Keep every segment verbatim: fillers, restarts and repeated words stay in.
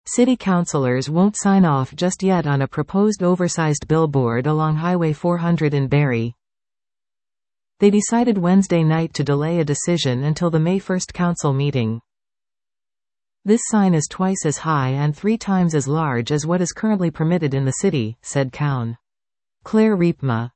City councillors won't sign off just yet on a proposed oversized billboard along Highway four hundred in Barrie. They decided Wednesday night to delay a decision until the May first council meeting. This sign is twice as high and three times as large as what is currently permitted in the city, said Cown. Claire Riepma.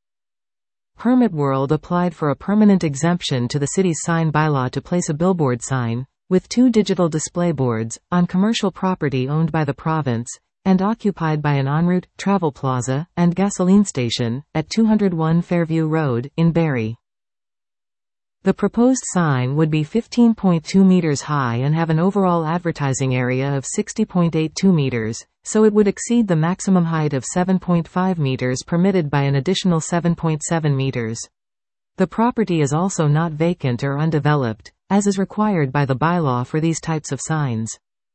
Permit World applied for a permanent exemption to the city's sign bylaw to place a billboard sign, with two digital display boards, on commercial property owned by the province, and occupied by an en route, travel plaza, and gasoline station, at two oh one Fairview Road, in Barrie. The proposed sign would be fifteen point two meters high and have an overall advertising area of sixty point eight two meters, so it would exceed the maximum height of seven point five meters permitted by an additional seven point seven meters. The property is also not vacant or undeveloped, as is required by the bylaw for these types of signs.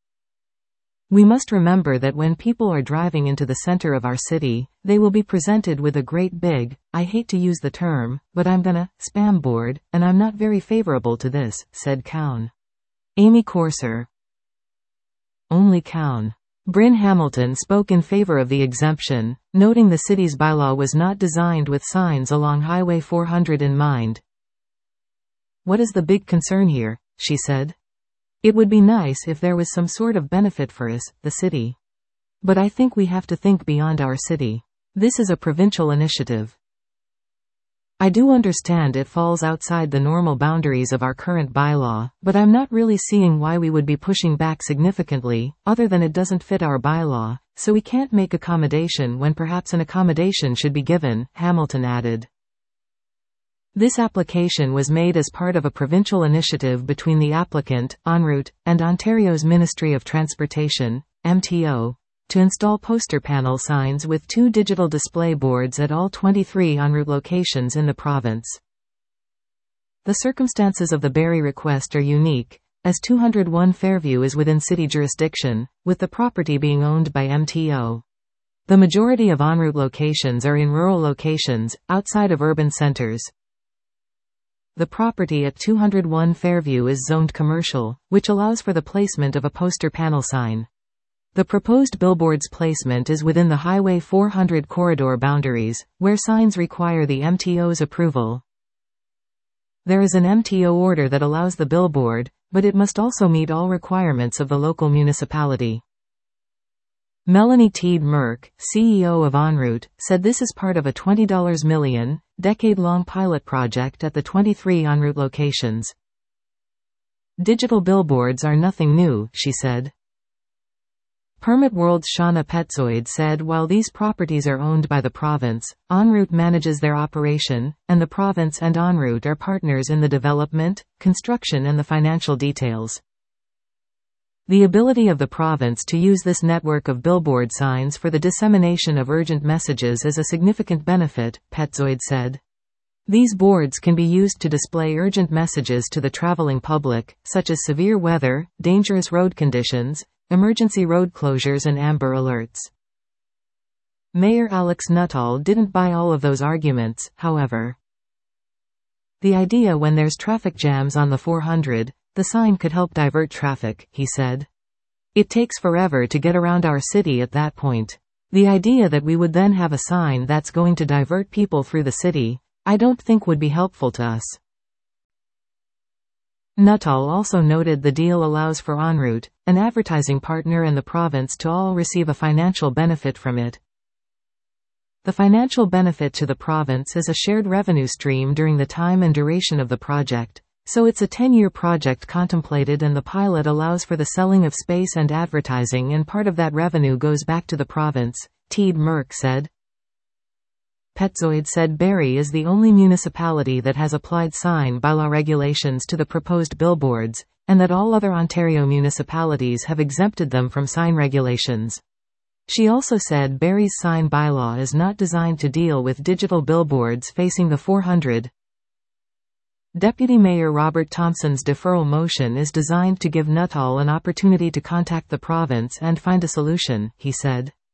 We must remember that when people are driving into the center of our city, they will be presented with a great big, I hate to use the term, but I'm gonna, spam board, and I'm not very favorable to this, said Cown. Amy Corser. Only Cown. Bryn Hamilton spoke in favor of the exemption, noting the city's bylaw was not designed with signs along Highway four hundred in mind. What is the big concern here? She said. It would be nice if there was some sort of benefit for us, the city. But I think we have to think beyond our city. This is a provincial initiative. I do understand it falls outside the normal boundaries of our current bylaw, but I'm not really seeing why we would be pushing back significantly, other than it doesn't fit our bylaw, so we can't make accommodation when perhaps an accommodation should be given, Hamilton added. This application was made as part of a provincial initiative between the applicant, En route, and Ontario's Ministry of Transportation, M T O, to install poster panel signs with two digital display boards at all twenty-three en route locations in the province. The circumstances of the Barrie request are unique, as two oh one Fairview is within city jurisdiction, with the property being owned by M T O. The majority of en route locations are in rural locations, outside of urban centers. The property at two oh one Fairview is zoned commercial, which allows for the placement of a poster panel sign. The proposed billboard's placement is within the Highway four hundred corridor boundaries, where signs require the M T O's approval. There is an M T O order that allows the billboard, but it must also meet all requirements of the local municipality. Melanie Teed Merck, C E O of En route, said this is part of a twenty million dollars, decade-long pilot project at the twenty-three en route locations. Digital billboards are nothing new, she said. Permit World's Shauna Petzoid said while these properties are owned by the province, En route manages their operation, and the province and En route are partners in the development, construction and the financial details. The ability of the province to use this network of billboard signs for the dissemination of urgent messages is a significant benefit, Petzoid said. These boards can be used to display urgent messages to the traveling public, such as severe weather, dangerous road conditions, emergency road closures and amber alerts. Mayor Alex Nuttall didn't buy all of those arguments, however. The idea when there's traffic jams on the four hundred, the sign could help divert traffic, he said. It takes forever to get around our city at that point. The idea that we would then have a sign that's going to divert people through the city, I don't think would be helpful to us. Nuttall also noted the deal allows for En route, an advertising partner and the province to all receive a financial benefit from it. The financial benefit to the province is a shared revenue stream during the time and duration of the project. So it's a ten-year project contemplated and the pilot allows for the selling of space and advertising and part of that revenue goes back to the province, Teed Merck said. Petzoid said Barrie is the only municipality that has applied sign bylaw regulations to the proposed billboards, and that all other Ontario municipalities have exempted them from sign regulations. She also said Barrie's sign bylaw is not designed to deal with digital billboards facing the four hundred. Deputy Mayor Robert Thompson's deferral motion is designed to give Nuttall an opportunity to contact the province and find a solution, he said.